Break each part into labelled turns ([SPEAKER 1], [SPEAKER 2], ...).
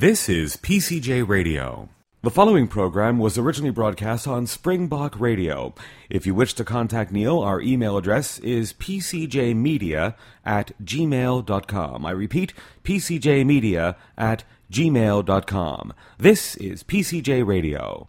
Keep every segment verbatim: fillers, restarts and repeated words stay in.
[SPEAKER 1] This is P C J Radio. The following program was originally broadcast on Springbok Radio. If you wish to contact Neil, our email address is p c j media at gmail dot com. I repeat, p c j media at gmail dot com. This is P C J Radio.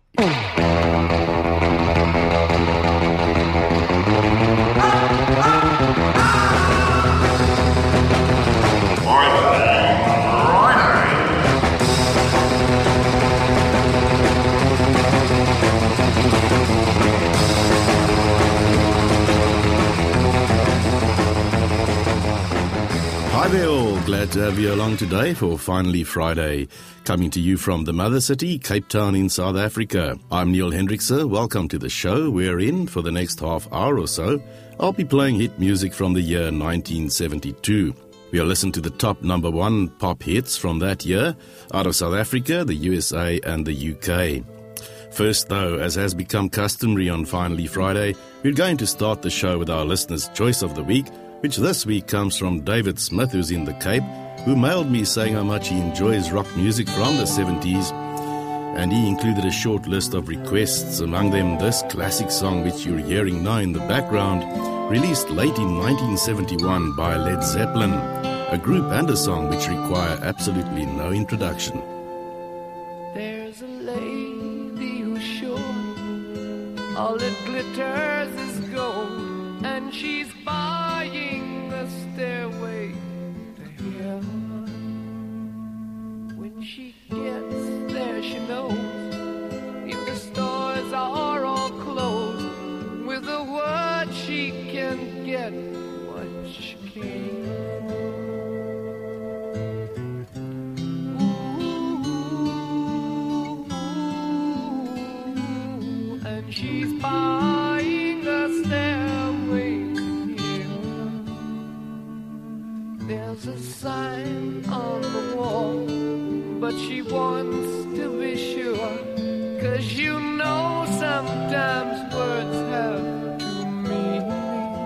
[SPEAKER 2] Hi there all, glad to have you along today for Finally Friday, coming to you from the mother city, Cape Town in South Africa. I'm Neil Hendrickse, welcome to the show. We're in for the next half hour or so. I'll be playing hit music from the year nineteen seventy-two. We'll listen to the top number one pop hits from that year, out of South Africa, the U S A and the U K. First though, as has become customary on Finally Friday, we're going to start the show with our listener's choice of the week, which this week comes from David Smith, who's in the Cape, who mailed me saying how much he enjoys rock music from the seventies, and he included a short list of requests, among them this classic song which you're hearing now in the background, released late in nineteen seventy-one by Led Zeppelin, a group and a song which require absolutely no introduction.
[SPEAKER 3] There's a lady who's sure all that glitters is gold, and she's buying a stairway to heaven. When she gets there, she knows if the stores are all closed, with a word she can get what she came for. Ooh, and she's buying a stairway. There's a sign on the wall, but she wants to be sure, 'cause you know sometimes words have two meanings.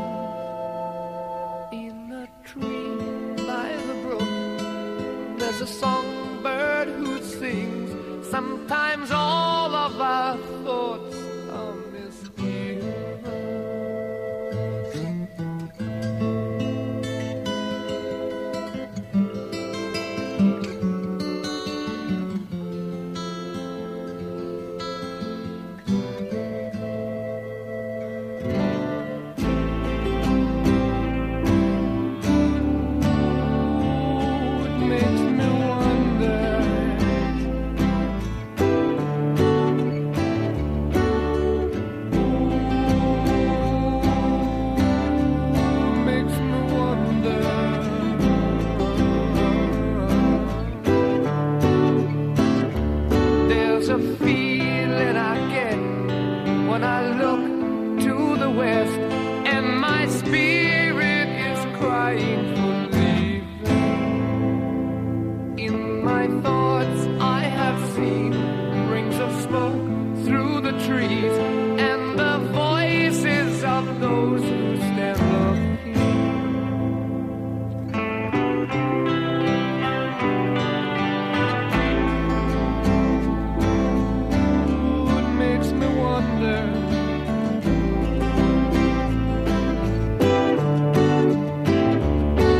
[SPEAKER 3] In a tree by the brook, there's a songbird who sings. Sometimes all of our thoughts are misgiven. Wonder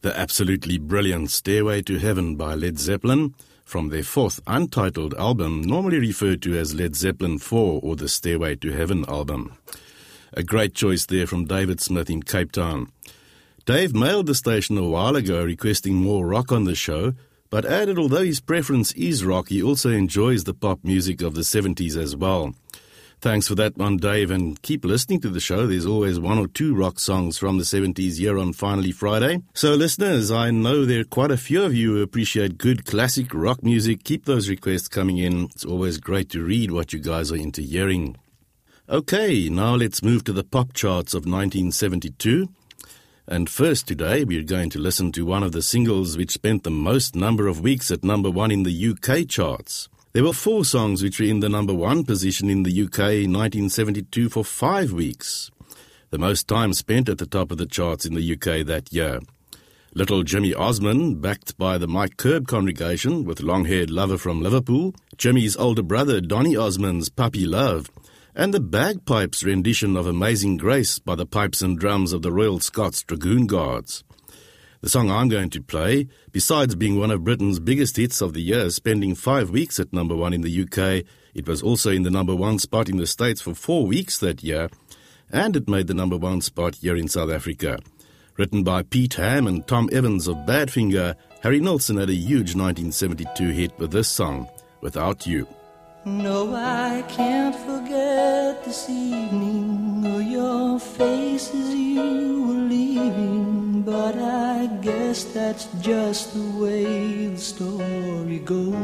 [SPEAKER 2] The absolutely brilliant Stairway to Heaven by Led Zeppelin, from their fourth untitled album, normally referred to as Led Zeppelin four or the Stairway to Heaven album. A great choice there from David Smith in Cape Town. Dave mailed the station a while ago requesting more rock on the show, but added although his preference is rock, he also enjoys the pop music of the seventies as well. Thanks for that one, Dave, and keep listening to the show. There's always one or two rock songs from the seventies here on Finally Friday. So, listeners, I know there are quite a few of you who appreciate good classic rock music. Keep those requests coming in. It's always great to read what you guys are into hearing. Okay, now let's move to the pop charts of nineteen seventy-two. And first today, we're going to listen to one of the singles which spent the most number of weeks at number one in the U K charts. There were four songs which were in the number one position in the U K in nineteen seventy-two for five weeks. The most time spent at the top of the charts in the U K that year. Little Jimmy Osmond, backed by the Mike Curb congregation with Long-Haired Lover from Liverpool, Jimmy's older brother Donny Osmond's Puppy Love, and the bagpipes rendition of Amazing Grace by the pipes and drums of the Royal Scots Dragoon Guards. The song I'm going to play, besides being one of Britain's biggest hits of the year, spending five weeks at number one in the U K, it was also in the number one spot in the States for four weeks that year, and it made the number one spot here in South Africa. Written by Pete Ham and Tom Evans of Badfinger, Harry Nilsson had a huge nineteen seventy-two hit with this song, Without You.
[SPEAKER 4] No, I can't forget this evening or your face as you were leaving, but I guess that's just the way the story goes.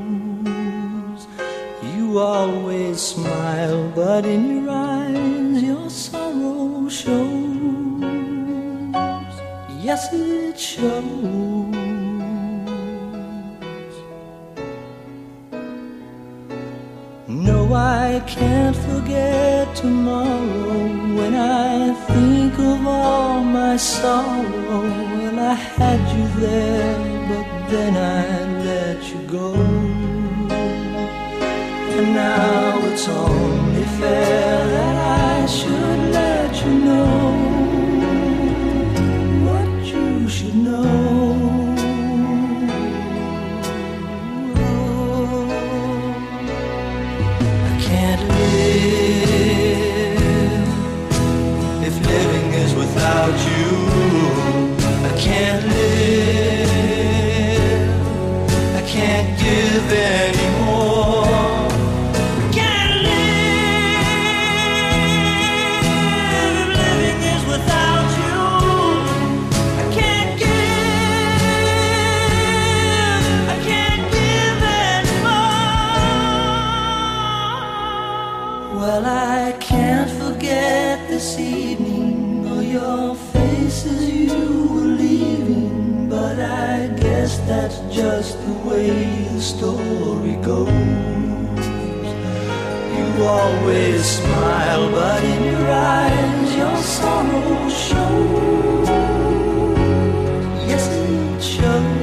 [SPEAKER 4] You always smile, but in your eyes your sorrow shows. Yes, it shows. No, I can't forget tomorrow when I think of all my sorrow. Well, I had you there, but then I let you go. And now it's only fair that I should let you know what you should know. Without you, I can't live, I can't give anymore. I can't live, if living is without you. I can't give, I can't give anymore. Well, I can't forget this evening, your face as you were leaving, but I guess that's just the way the story goes. You always smile, but in your eyes your sorrow shows. Yes, it shows.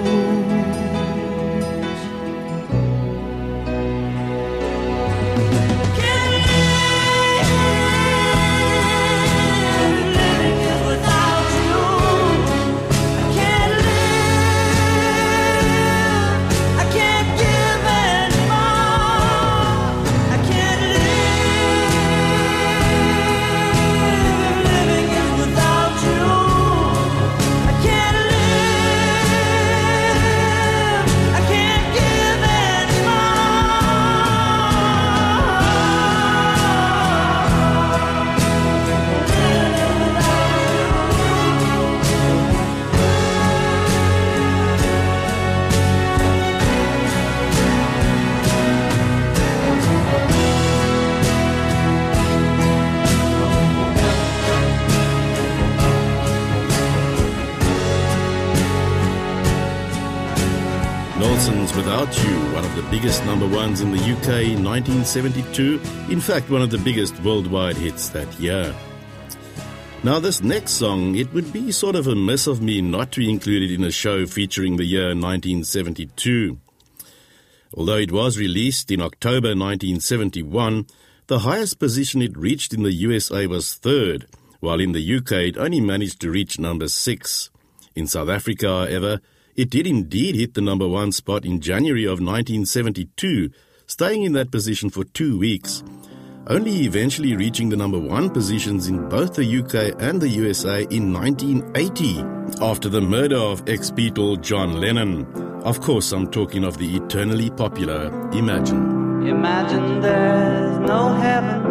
[SPEAKER 2] Without You, one of the biggest number ones in the U K in nineteen seventy-two, in fact one of the biggest worldwide hits that year. Now this next song, it would be sort of a miss of me not to include it in a show featuring the year nineteen seventy-two. Although it was released in October nineteen seventy-one, the highest position it reached in the U S A was third, while in the U K it only managed to reach number six. In South Africa, however, it did indeed hit the number one spot in January of nineteen seventy-two, staying in that position for two weeks, only eventually reaching the number one positions in both the U K and the U S A in nineteen eighty, after the murder of ex-Beatle John Lennon. Of course, I'm talking of the eternally popular Imagine.
[SPEAKER 4] Imagine there's no heaven.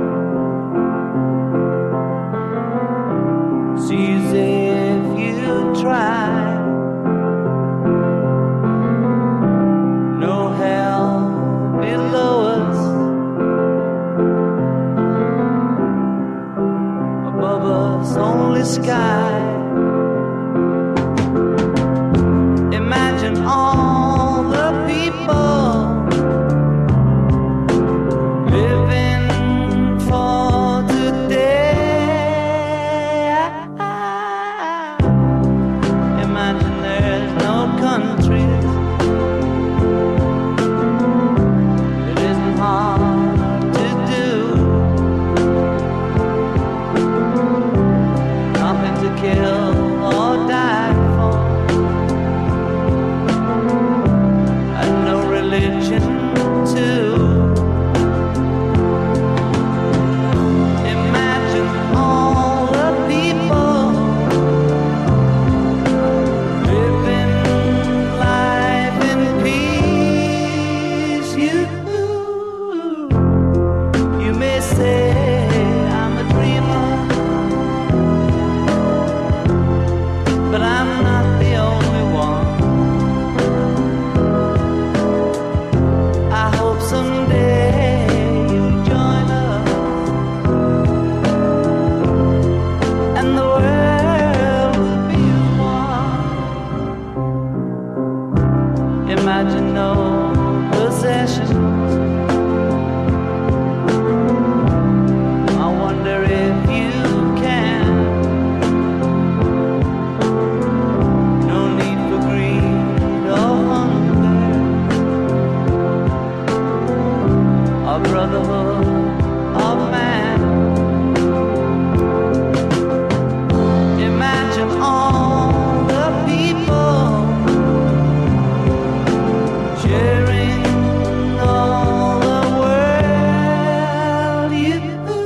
[SPEAKER 4] It's easy if you try. No hell below us. Above us, only sky. Imagine all the people living for today. Imagine there's no countries. It isn't hard to do. Nothing to kill or die for, and no religion too. Imagine all the people living life in peace. You, you may say I'm a dreamer, but I'm not the only one. I hope someday you'll join us, and the world will be as one. Imagine no possessions. I wonder if you can. No need for greed or hunger, or brotherhood of man. Imagine all the people sharing all the world. You,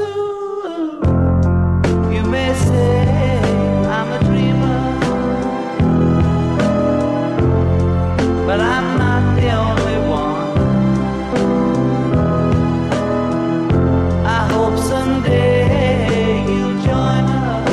[SPEAKER 4] you may say I'm a dreamer, but I'm not the only one. I hope someday you'll join us,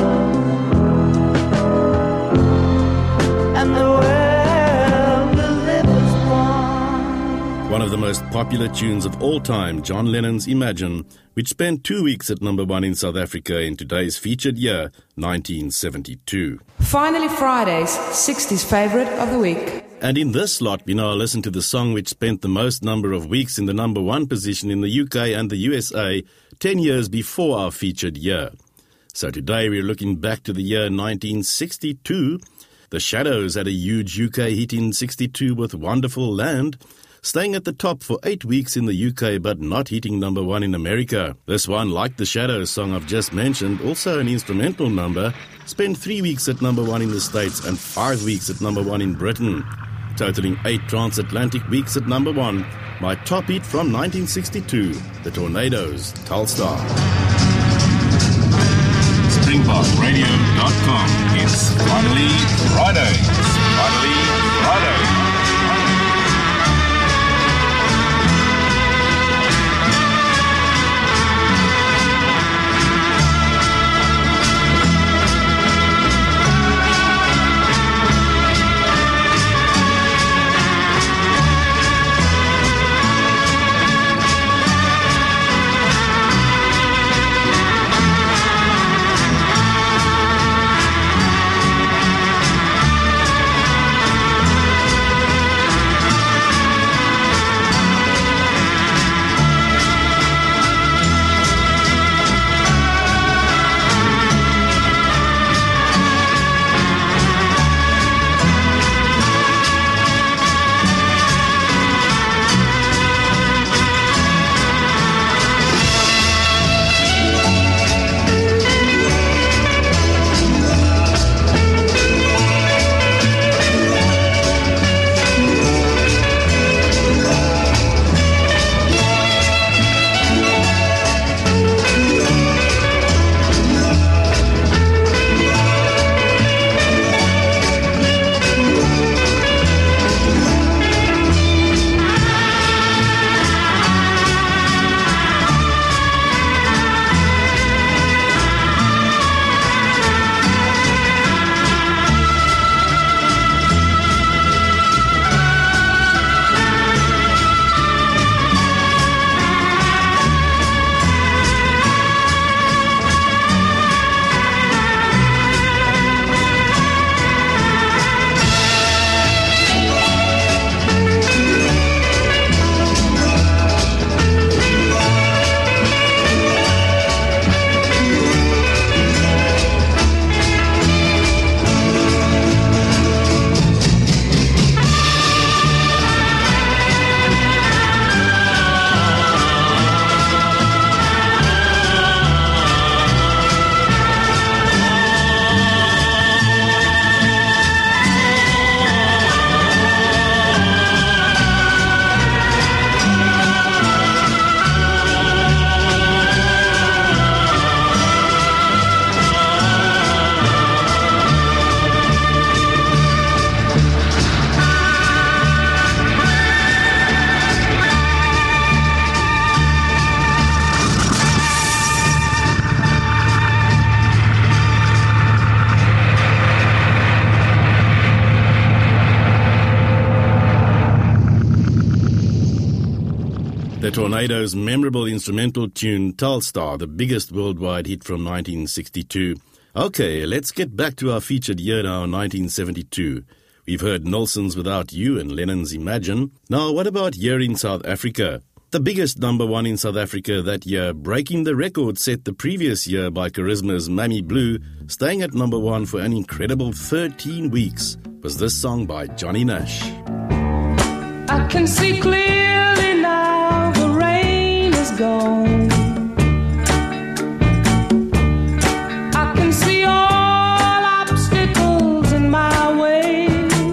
[SPEAKER 4] and the world will live as one.
[SPEAKER 2] One of the most popular tunes of all time, John Lennon's Imagine, which spent two weeks at number one in South Africa in today's featured year, nineteen seventy-two.
[SPEAKER 5] Finally Friday's sixties favourite of the week.
[SPEAKER 2] And in this slot, we now listen to the song which spent the most number of weeks in the number one position in the U K and the U S A ten years before our featured year. So today we're looking back to the year nineteen sixty-two. The Shadows had a huge U K hit in sixty-two with Wonderful Land, staying at the top for eight weeks in the U K but not hitting number one in America. This one, like the Shadows song I've just mentioned, also an instrumental number, spent three weeks at number one in the States and five weeks at number one in Britain, totaling eight transatlantic weeks at number one. My top hit from nineteen sixty-two, The Tornadoes, Telstar.
[SPEAKER 6] Springbok Radio dot com. It's finally Friday. It's finally Friday.
[SPEAKER 2] The Tornadoes' memorable instrumental tune Telstar, the biggest worldwide hit from nineteen sixty-two. Okay, let's get back to our featured year now, nineteen seventy-two. We've heard Nelson's Without You and Lennon's Imagine. Now, what about Year in South Africa? The biggest number one in South Africa that year, breaking the record set the previous year by Charisma's Mammy Blue, staying at number one for an incredible thirteen weeks, was this song by Johnny Nash.
[SPEAKER 4] I can see clearly now, the rain is gone. I can see all obstacles in my way.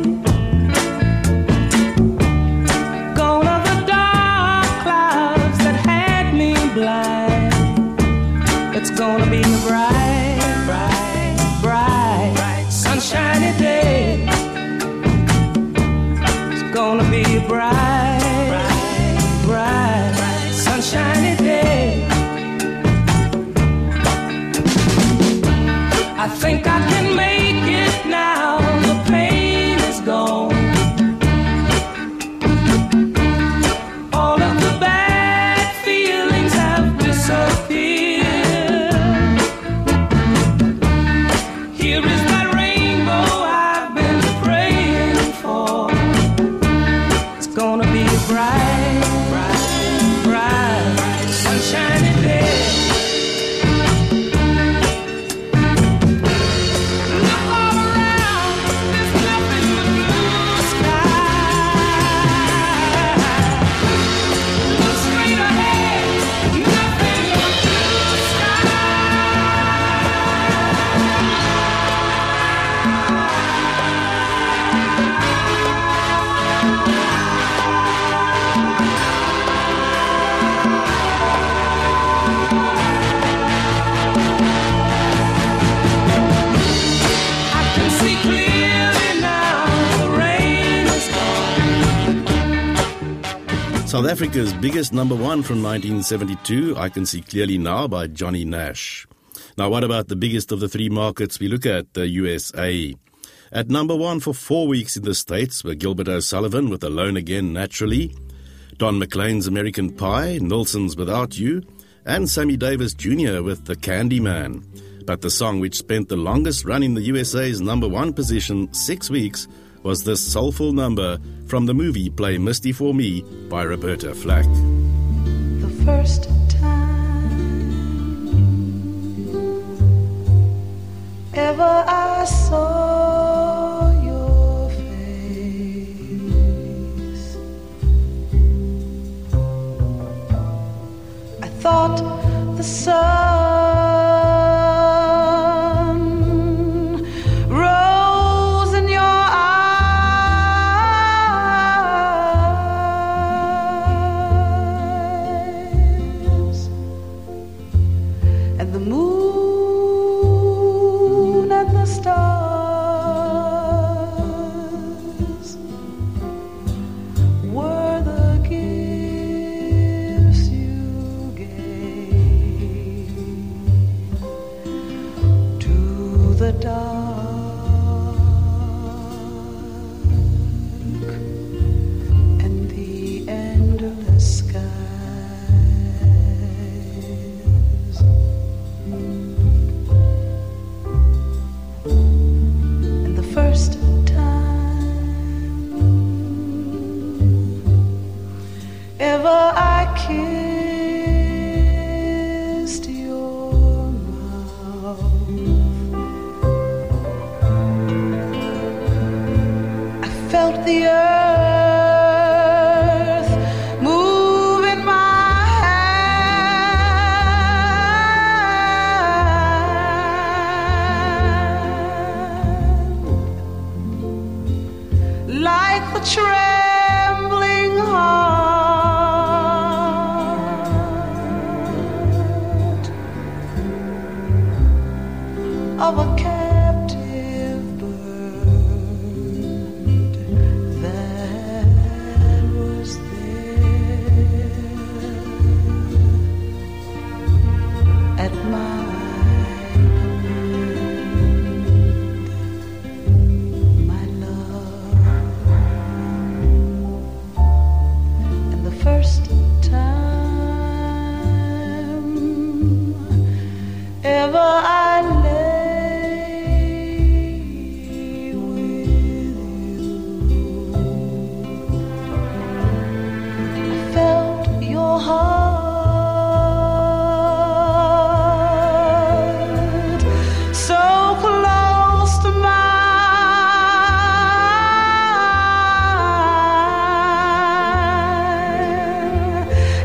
[SPEAKER 4] Gone are the dark clouds that had me blind. It's gonna be a bright, bright, bright, bright, sunshiny day. It's gonna be a bright, bright, bright, bright, sunshiny day. I think I can make it now, the pain is gone. All of the bad feelings have disappeared. Here is that rainbow I've been praying for. It's gonna be a bright, bright, bright, bright, sunshiny day. Look all around, there's nothing but blue sky. Look straight ahead, nothing but blue sky. I can see clearly now, the rain is gone.
[SPEAKER 2] South Africa's biggest number one from nineteen seventy-two, I Can See Clearly Now by Johnny Nash. Now, what about the biggest of the three markets we look at, the U S A? At number one for four weeks in the States were Gilbert O'Sullivan with Alone Again Naturally, Don McLean's American Pie, Nelson's Without You, and Sammy Davis Junior with The Candyman. But the song which spent the longest run in the U S A's number one position, six weeks, was this soulful number from the movie Play Misty for Me by Roberta Flack.
[SPEAKER 4] The first time ever I saw your face, I thought the sun rose in your eyes, and the moon and the stars were the gifts you gave to the dark and the endless skies. And the first time ever I kissed your mouth, I felt the earth move in my hand, like the trembling heart of a captive bird that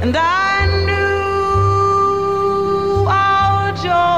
[SPEAKER 4] and I knew our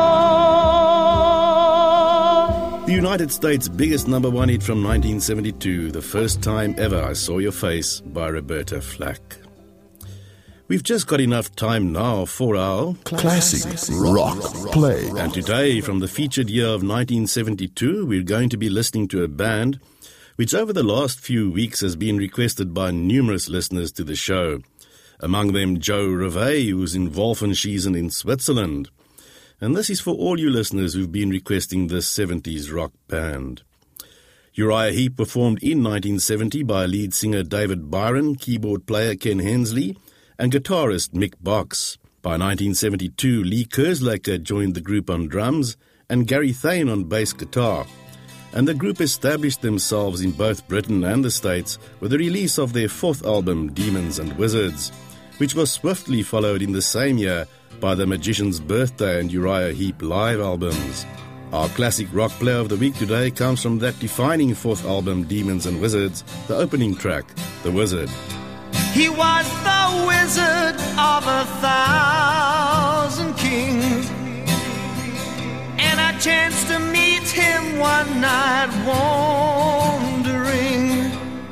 [SPEAKER 4] joy.
[SPEAKER 2] The United States' biggest number one hit from nineteen seventy-two, The First Time Ever I Saw Your Face by Roberta Flack. We've just got enough time now for our
[SPEAKER 7] Classic Rock Play.
[SPEAKER 2] And today, from the featured year of nineteen seventy-two, we're going to be listening to a band which over the last few weeks has been requested by numerous listeners to the show. Among them, Joe Reve, who's in Wolfenschiessen in Switzerland. And this is for all you listeners who've been requesting this seventies rock band. Uriah Heep performed in nineteen seventy by lead singer David Byron, keyboard player Ken Hensley, and guitarist Mick Box. By nineteen seventy-two, Lee Kerslaker joined the group on drums and Gary Thayne on bass guitar. And the group established themselves in both Britain and the States with the release of their fourth album, Demons and Wizards, which was swiftly followed in the same year by The Magician's Birthday and Uriah Heep live albums. Our classic rock play of the week today comes from that defining fourth album, Demons and Wizards, the opening track, The Wizard.
[SPEAKER 4] He was the wizard of a thousand kings, and I chanced to meet him one night wandering.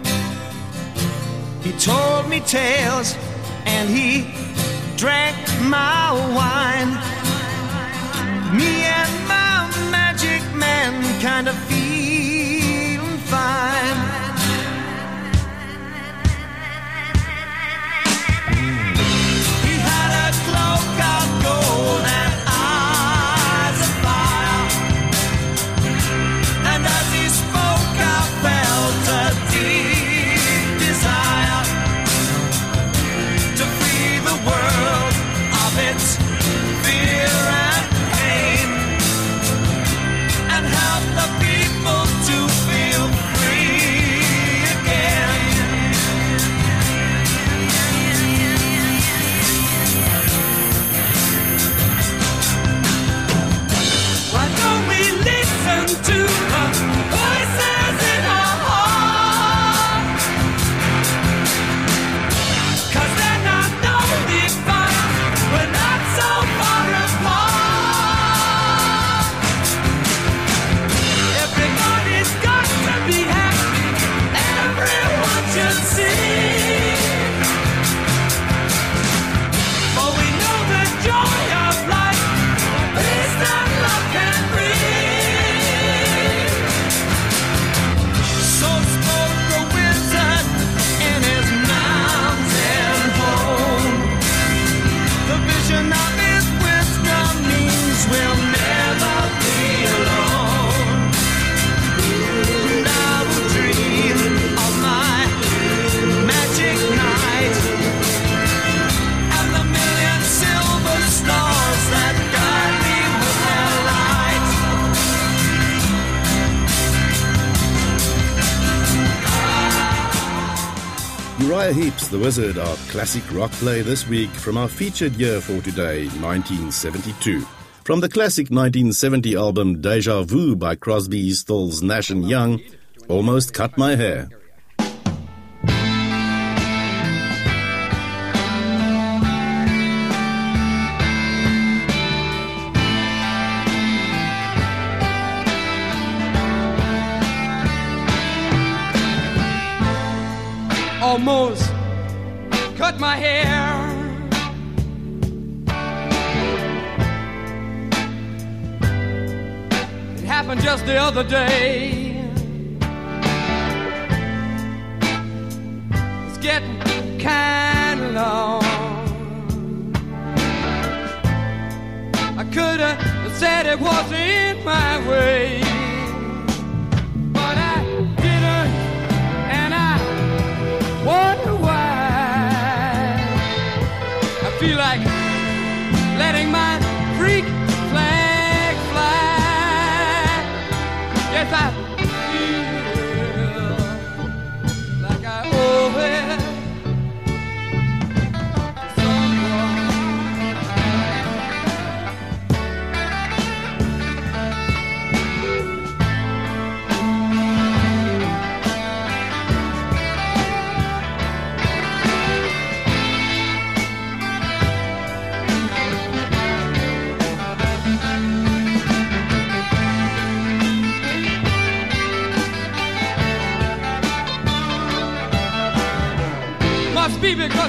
[SPEAKER 4] He told me tales and he drank my wine. Me and my magic man kind of feeling fine. Cloak of gold and eyes of fire, and as he spoke I felt a deep desire to free the world of its fear and pain, and help the people to feel free again. Why don't we listen to the voices in our heart? 'Cause they're not only fun, we're not so far apart. Everybody's got to be happy, everyone should sing. For we know the joy of life, peace and love can bring. So spoke the wizard in his mountain home. The vision of his wisdom means we'll never be alone. And I will dream of my magic night and the million silver stars that guide me with their light.
[SPEAKER 2] Uriah Heep's The Wizard, our classic rock play this week from our featured year for today, nineteen seventy-two. From the classic nineteen seventy album Deja Vu by Crosby, Stills, Nash and Young, Almost Cut My Hair.
[SPEAKER 3] Almost cut my hair. It happened just the other day. It's getting kind of long. I could have said it wasn't my way, but I didn't, and I wonder why. I feel like letting my freak flag fly. Yes, I feel like I owe it to someone.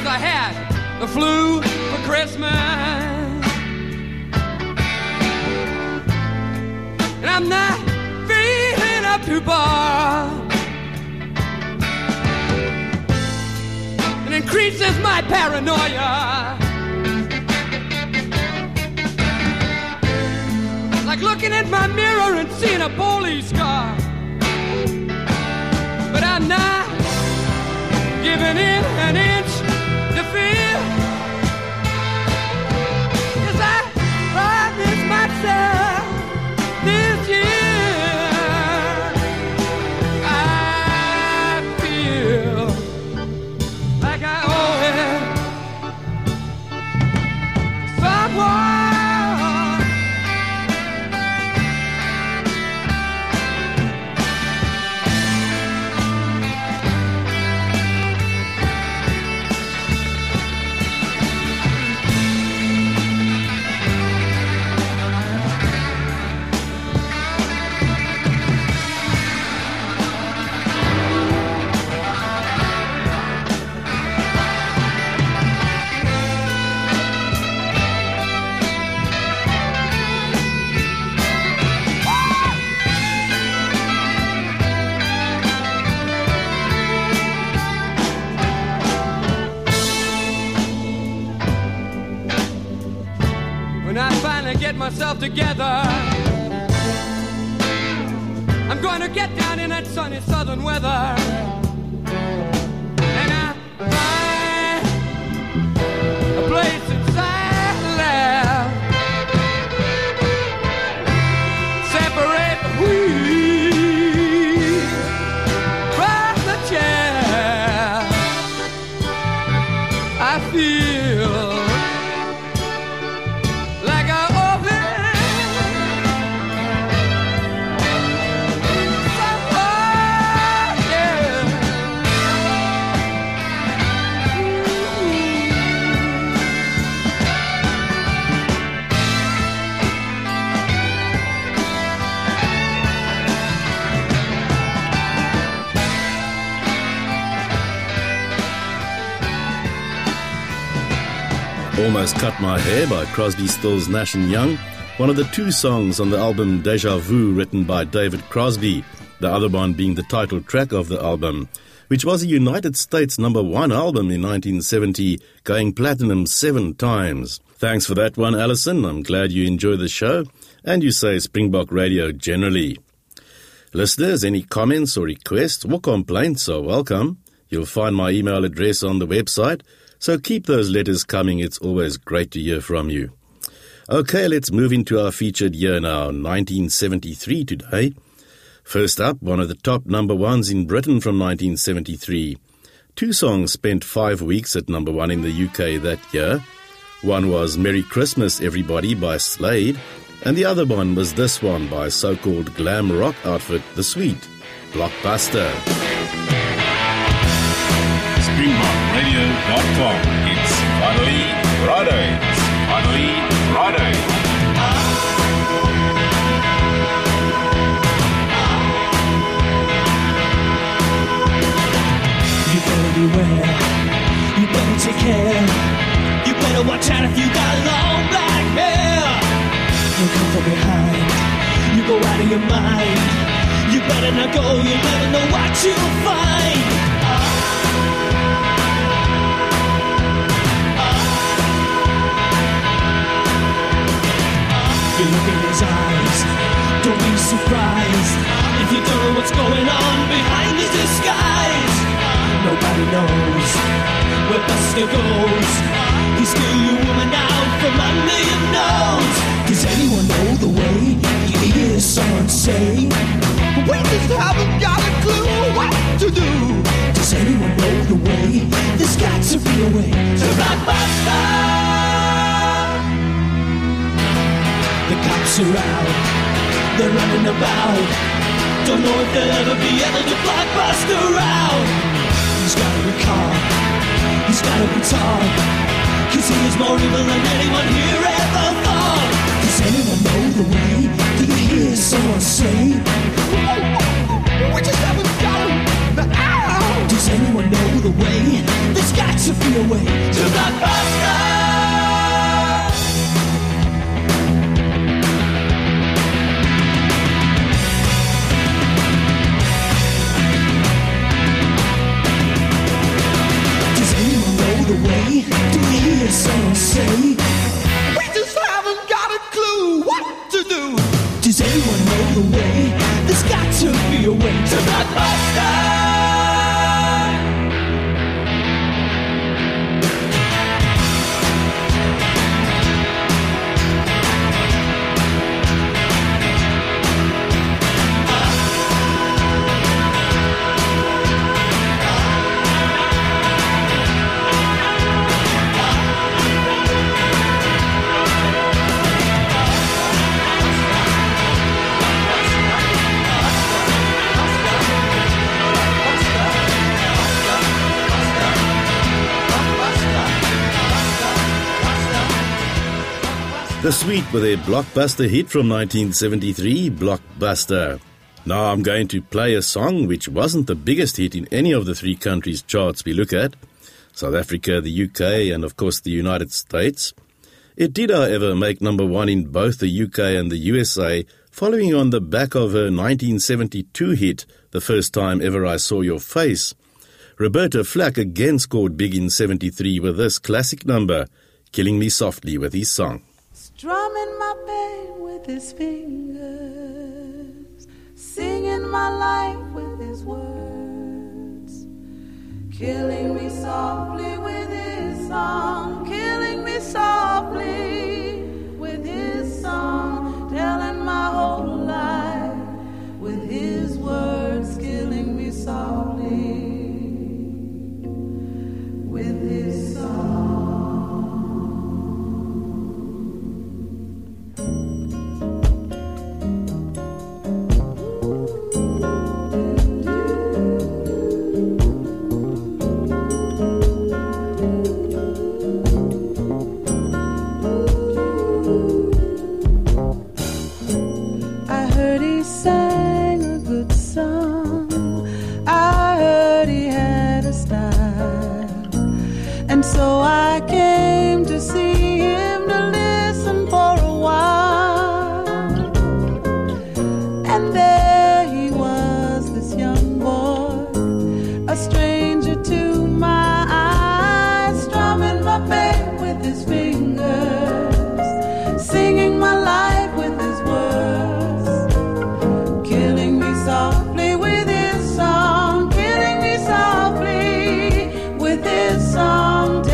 [SPEAKER 3] 'cause I had the flu for Christmas. And I'm not feeling up to bar. It increases my paranoia. Like looking at my mirror and seeing a police car. But I'm not giving in an inch to fear. 'Cause I promised myself this year I feel like I owe it to someone. Get myself together. I'm going to get down in that sunny southern weather. And I find a place inside left. Separate the wheat from the chaff. I feel
[SPEAKER 2] Almost Cut My Hair by Crosby, Stills, Nash and Young, one of the two songs on the album Deja Vu written by David Crosby, the other one being the title track of the album, which was a United States number one album in nineteen seventy, going platinum seven times. Thanks for that one, Alison. I'm glad you enjoy the show, and you say Springbok Radio generally. Listeners, any comments or requests or complaints are welcome. You'll find my email address on the website, so keep those letters coming. It's always great to hear from you. Okay, let's move into our featured year now, nineteen seventy-three today. First up, one of the top number ones in Britain from nineteen seventy-three. Two songs spent five weeks at number one in the U K that year. One was Merry Christmas Everybody by Slade, and the other one was this one by so-called glam rock outfit The Sweet, Blockbuster.
[SPEAKER 6] Springbok Radio dot com. It's finally Friday. It's finally Friday.
[SPEAKER 4] You better beware. You better take care. You better watch out if you got long black hair. You come from behind. You go out of your mind. You better not go. You never know what you'll find. You look in his eyes, don't be surprised if you don't know what's going on behind his disguise. Nobody knows where Buster goes. He's steal your woman out from under your nose. Does anyone know the way? You hear someone say, we just haven't got a clue what to do. Does anyone know the way? There's got to be a way to Blockbuster. The cops are out, they're running about. Don't know if they'll ever be able to Blockbuster out. He's got a car, he's got a guitar, cause he is more evil than anyone here ever thought. Does anyone know the way? Do you hear someone say, we just haven't got him out? Does anyone know the way. There's got to be a way to Blockbuster. The way to hear someone say, we just haven't got a clue what to do. Does anyone know the way? There's got to be a way to Blockbuster.
[SPEAKER 2] The Sweet with their blockbuster hit from nineteen seventy-three, Blockbuster. Now I'm going to play a song which wasn't the biggest hit in any of the three countries' charts we look at, South Africa, the U K, and of course the United States. It did, however, make number one in both the U K and the U S A, following on the back of her nineteen seventy-two hit, The First Time Ever I Saw Your Face. Roberta Flack again scored big in seventy-three with this classic number, Killing Me Softly with his song.
[SPEAKER 8] Strumming my pain with his fingers, singing my life with his words, killing me softly with his song, killing me softly with his song, telling my whole life with his words, killing me softly with his song. So I came to see him to listen for a while. And there he was, this young boy, a stranger to my eyes, strumming my pain with his fingers, singing my life with his words, killing me softly with his song, killing me softly with his song.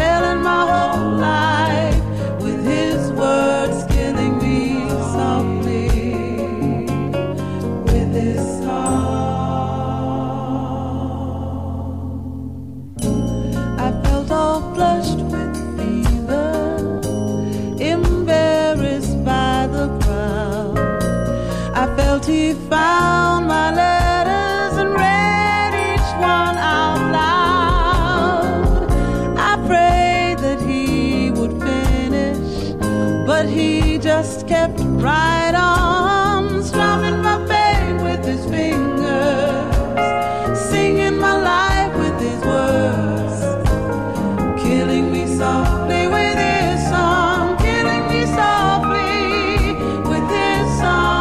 [SPEAKER 8] He found my letters and read each one out loud. I prayed that he would finish, but he just kept right on, strumming my pain with his fingers, singing my life with his words, killing me softly with his song, killing me softly with his song.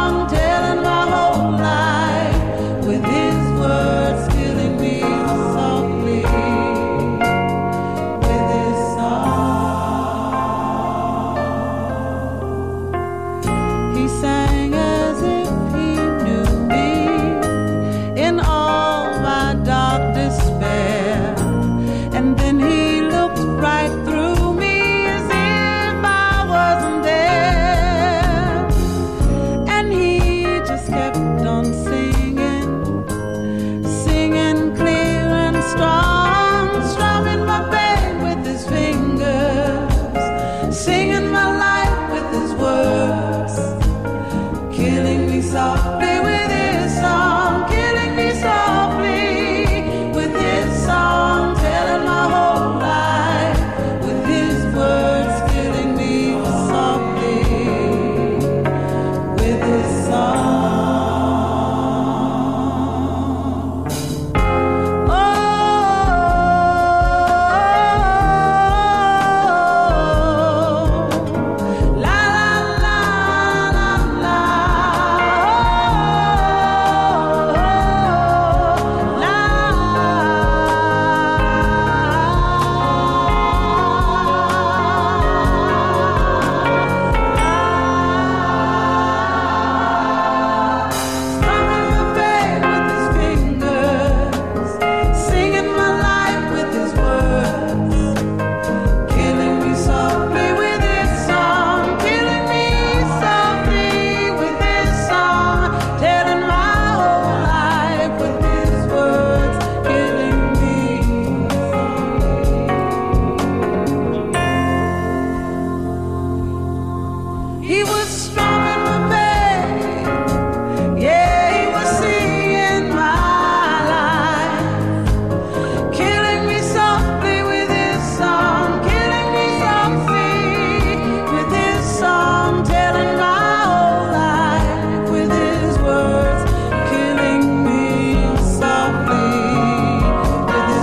[SPEAKER 8] He was strumming my bass. Yeah, he was singing my life, killing me softly with his song, killing me softly with his song, telling my whole life with his words, killing me softly with his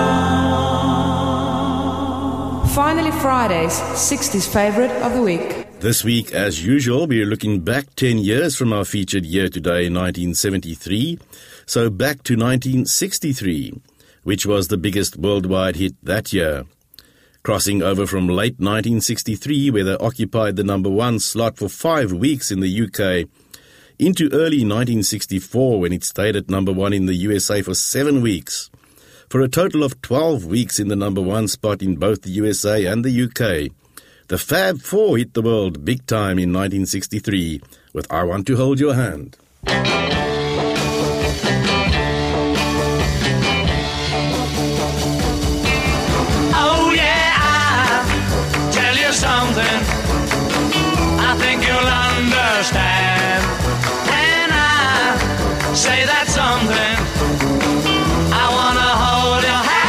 [SPEAKER 8] song.
[SPEAKER 5] Finally Fridays, sixties favourite of the week.
[SPEAKER 2] This week, as usual, we're looking back ten years from our featured year today, nineteen seventy-three. So back to nineteen sixty-three, which was the biggest worldwide hit that year. Crossing over from late nineteen sixty-three, where they occupied the number one slot for five weeks in the U K, into early nineteen sixty-four, when it stayed at number one in the U S A for seven weeks, for a total of twelve weeks in the number one spot in both the U S A and the U K. The Fab Four hit the world big time in nineteen sixty-three with I Want to Hold Your Hand.
[SPEAKER 3] Oh yeah, I'll tell you something I think you'll understand when I say that something. I wanna hold your hand.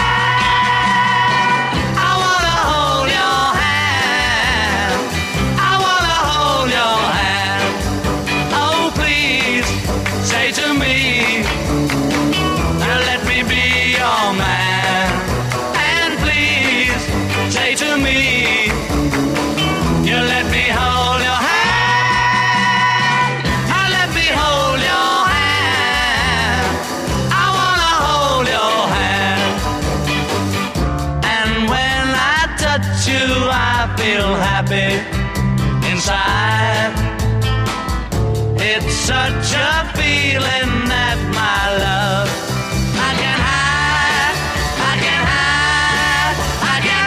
[SPEAKER 3] I wanna hold your hand. I wanna hold your hand. Oh please, say to me, now let me be your man. And please, say to me, you let me hold your hand. Now let me hold your hand. I wanna hold your hand. And when I touch you, I feel happy inside. It's such a feeling that my love I can hide, I can hide, I can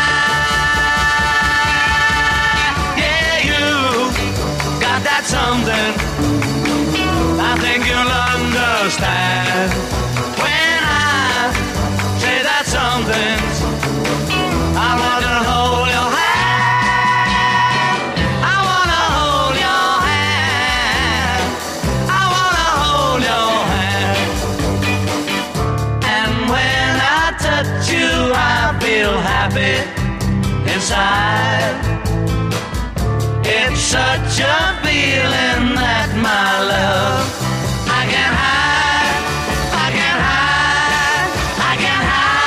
[SPEAKER 3] hide. Yeah, you got that something I think you'll understand when I say that something. I wanna hold your hand. I wanna hold your hand. I wanna hold your hand. And when I touch you, I feel happy inside. It's such a feeling that my love I can hide, I can hide, I can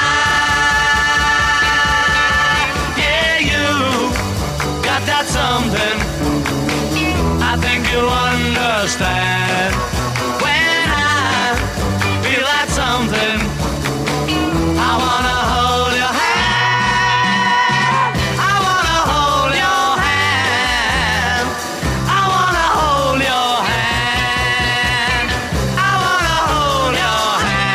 [SPEAKER 3] hide. Yeah, you got that something I think you'll understand when I feel that something. I wanna hold your hand. I wanna hold your hand. I wanna hold your hand. I wanna hold your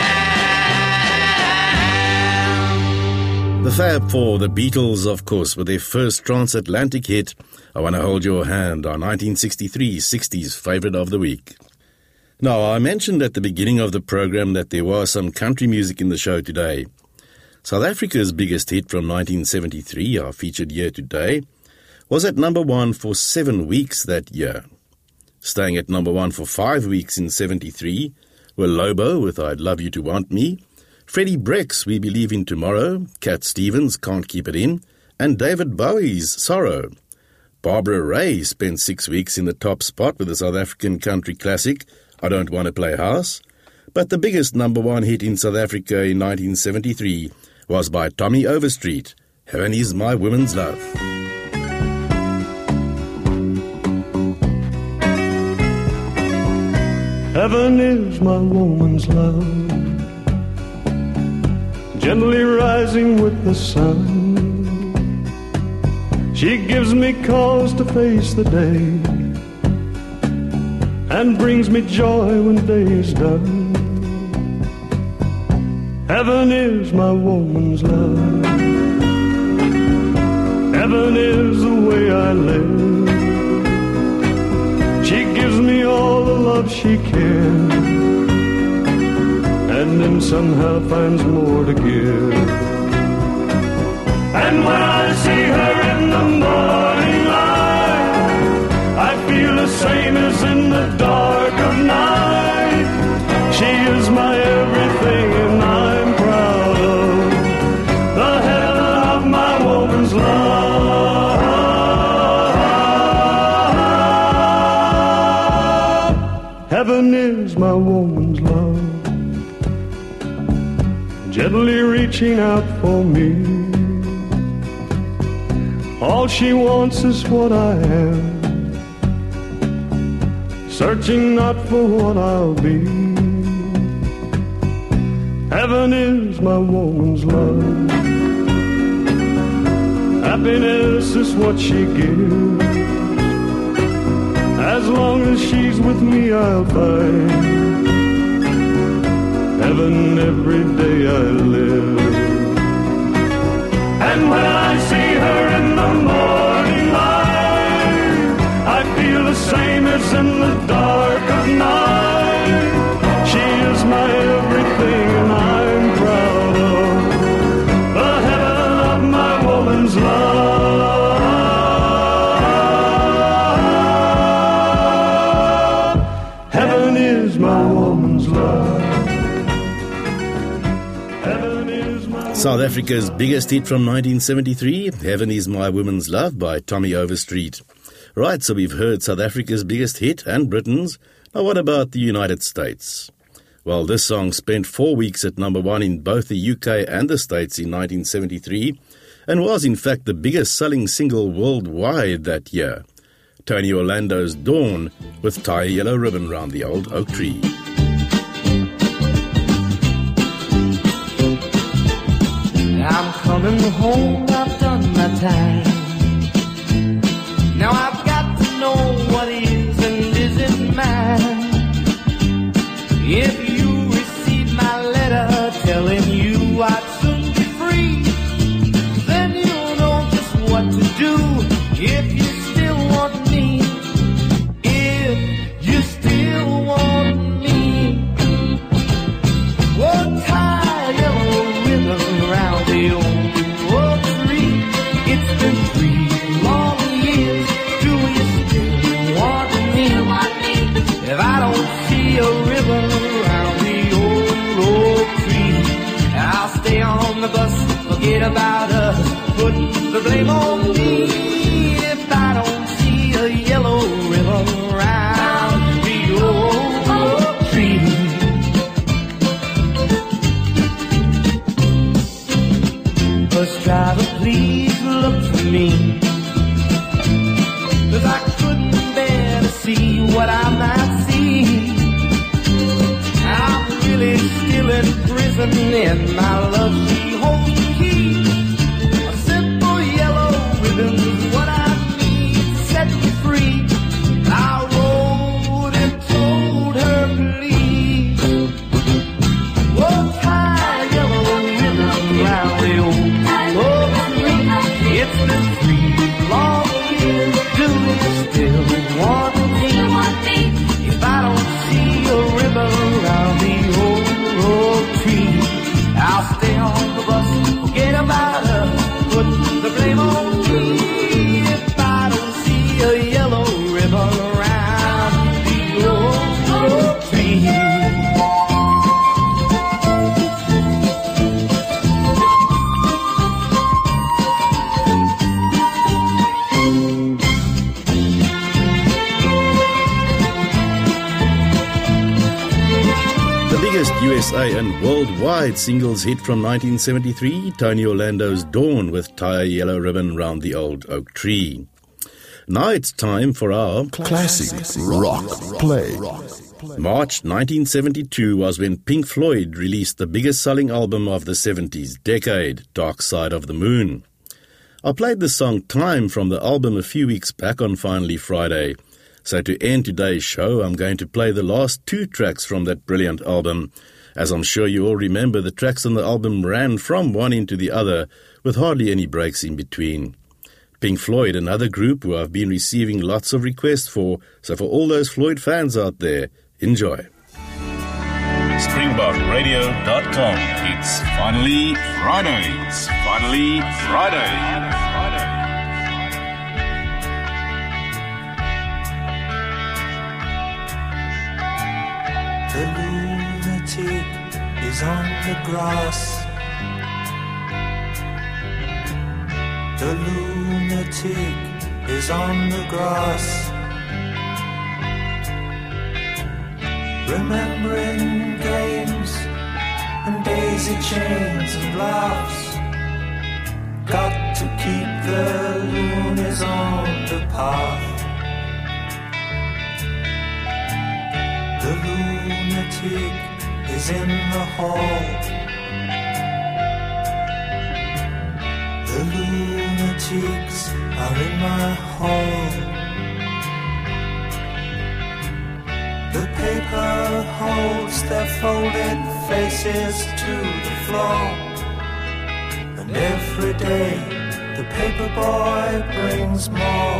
[SPEAKER 3] hand.
[SPEAKER 2] The Fab Four, the Beatles, of course, with their first transatlantic hit, I Want to Hold Your Hand, our nineteen sixty-three sixties favourite of the week. Now, I mentioned at the beginning of the program that there was some country music in the show today. South Africa's biggest hit from nineteen seventy-three, our featured year today, was at number one for seven weeks that year. Staying at number one for five weeks in seventy-three were Lobo with I'd Love You to Want Me, Freddie Breck's We Believe in Tomorrow, Cat Stevens' Can't Keep It In, and David Bowie's Sorrow. Barbara Ray spent six weeks in the top spot with the South African country classic I Don't Want to Play House, but the biggest number one hit in South Africa in nineteen seventy-three was by Tommy Overstreet, Heaven Is My Woman's Love.
[SPEAKER 9] Heaven is my woman's love, gently rising with the sun. She gives me cause to face the day and brings me joy when day is done. Heaven is my woman's love. Heaven is the way I live. She gives me all the love she can, and then somehow finds more to give. And when I see her in the morning light, Heaven is my woman's love, gently reaching out for me. All she wants is what I am, searching not for what I'll be. Heaven is my woman's love, happiness is what she gives. As long as she's with me, I'll find heaven every day I live. And when I see her in the morning light, I feel the same as in the dark of night. She is my everything and I'm proud of the heaven of my woman's love. Heaven is my woman's love. Heaven is my
[SPEAKER 2] South Africa's biggest hit from nineteen seventy-three, Heaven is My Woman's Love by Tommy Overstreet. Right, so we've heard South Africa's biggest hit and Britain's. Now what about the United States? Well, this song spent four weeks at number one in both the U K and the States in nineteen seventy-three and was in fact the biggest selling single worldwide that year. Tony Orlando's Dawn with Tie a Yellow Ribbon Round the Old Oak Tree.
[SPEAKER 4] I'm coming home, I've done my time. Now I've got to know what is and isn't mine. If you receive my letter telling you I'd soon be free, then you'll know just what to do if you still want me. If you still want me, we'll tie a yellow ribbon around the old oak tree. It's been three long years. Do you still want me? If I don't see a ribbon around the old oak tree, I'll stay on the bus, forget about us, put the blame on me. If I don't see a yellow ribbon around the old oak tree. Bus driver, please look for me, 'cause I couldn't bear to see what I might see. I'm really still in prison and my love, she holds the key. A simple yellow ribbon's what I need to set me free. I wrote and told her please, we'll tie a yellow ribbon round the old oak tree. It's been three long years. Do you still want me? If I don't see a ribbon around the old oak tree, I'll stay on the bus, forget about her, put the blame on me. If I don't see a yellow ribbon around the old oak tree.
[SPEAKER 2] The biggest U S A and worldwide singles hit from nineteen seventy-three, Tony Orlando's Dawn with Tie a Yellow Ribbon Round the Old Oak Tree. Now it's time for our
[SPEAKER 7] Classic Rock Play.
[SPEAKER 2] March nineteen seventy-two was when Pink Floyd released the biggest selling album of the seventies decade, Dark Side of the Moon. I played the song Time from the album a few weeks back on Finally Friday. So to end today's show, I'm going to play the last two tracks from that brilliant album. As I'm sure you all remember, the tracks on the album ran from one into the other with hardly any breaks in between. Pink Floyd, another group who I've been receiving lots of requests for, so for all those Floyd fans out there, enjoy.
[SPEAKER 6] springbok radio dot com. It's finally Friday. It's finally Friday.
[SPEAKER 10] The lunatic is on the grass. The lunatic is on the grass. remembering games and daisy chains and laughs. Got to keep the loonies on the path. The lunatic is in the hall. The lunatics are in my hall. The paper holds their folded faces to the floor. And every day the paper boy brings more.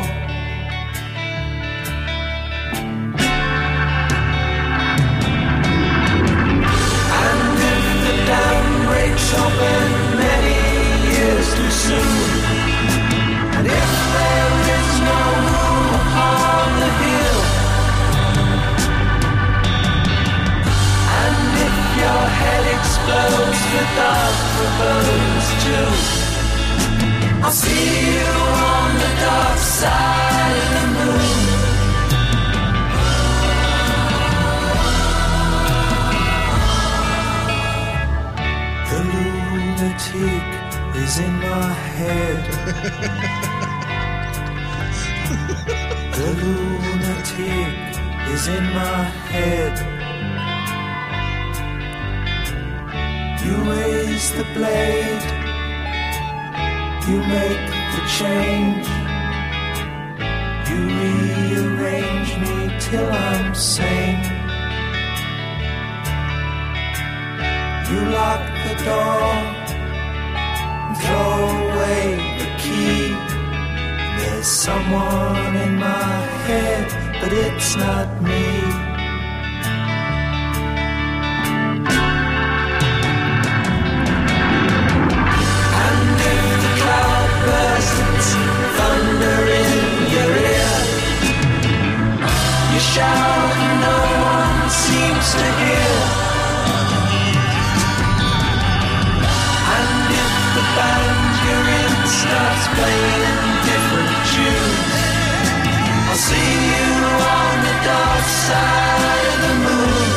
[SPEAKER 10] And if the dam breaks open many years too soon, and if there is no room upon the hill, and if your head explodes with dark bones too, I'll see you on the dark side of the moon. The lunatic is in my head. The lunatic is in my head. You raise the blade, you make the change, you rearrange me till I'm sane. You lock the door, throw away the key. There's someone in my head, but it's not me. Bursts thunder in your ear. You shout and no one seems to hear. And if the band you're in starts playing different tunes, I'll see you on the dark side of the moon.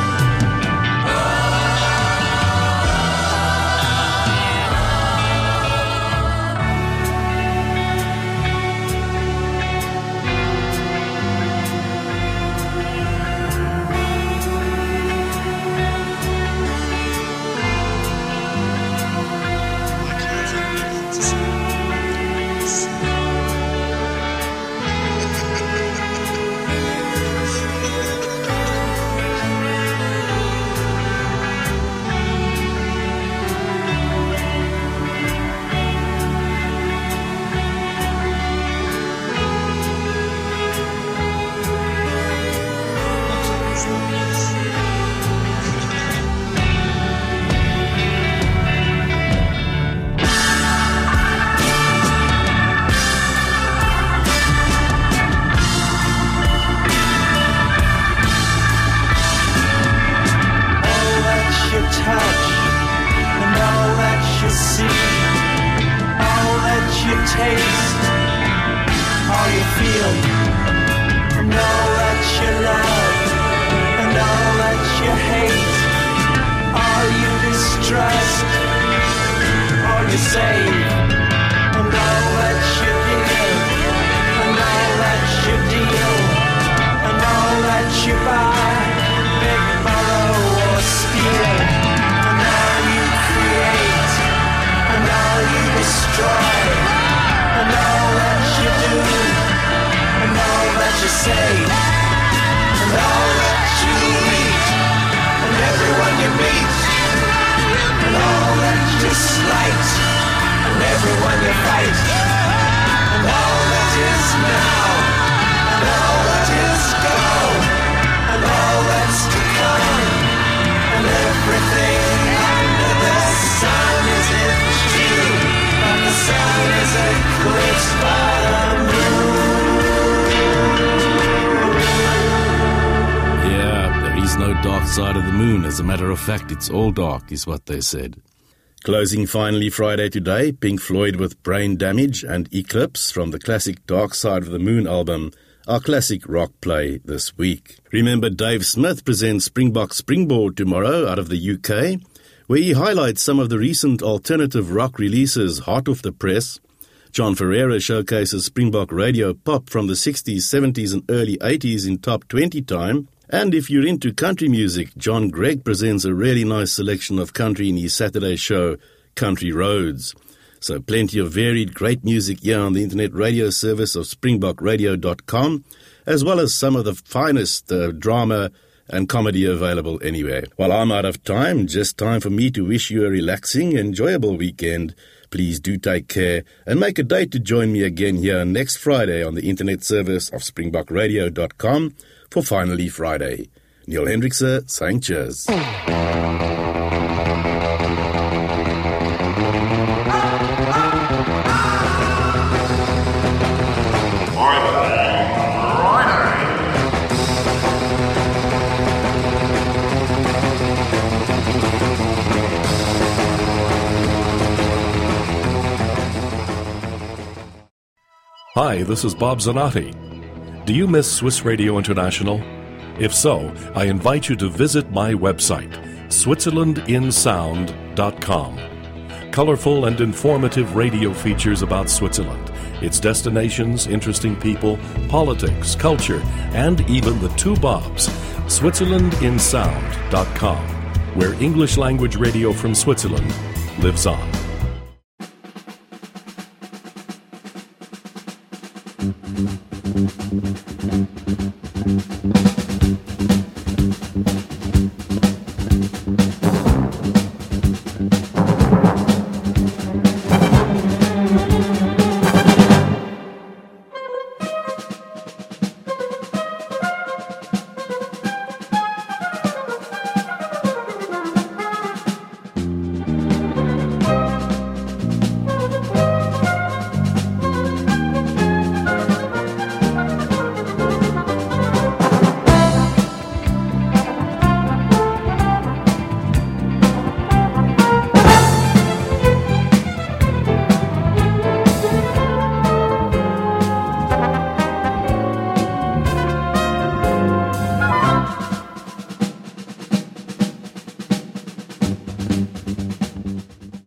[SPEAKER 2] Side of the moon. As a matter of fact, it's all dark, is what they said. Closing finally Friday today, Pink Floyd with Brain Damage and Eclipse from the classic Dark Side of the Moon album, our classic rock play this week. Remember, Dave Smith presents Springbok Springboard tomorrow out of the U K, where he highlights some of the recent alternative rock releases hot off the press. John Ferreira showcases Springbok radio pop from the sixties, seventies and early eighties in top twenty time. And if you're into country music, John Gregg presents a really nice selection of country in his Saturday show, Country Roads. So plenty of varied, great music here on the internet radio service of springbok radio dot com, as well as some of the finest uh, drama and comedy available anywhere. While I'm out of time, just time for me to wish you a relaxing, enjoyable weekend. Please do take care and make a date to join me again here next Friday on the internet service of springbok radio dot com for Finally Friday. Neil Hendrickse saying cheers.
[SPEAKER 11] Hi, this is Bob Zanotti. Do you miss Swiss Radio International? If so, I invite you to visit my website, switzerland in sound dot com. Colorful and informative radio features about Switzerland, its destinations, interesting people, politics, culture, and even the two Bobs, switzerland in sound dot com, where English language radio from Switzerland lives on.
[SPEAKER 12] Thank you.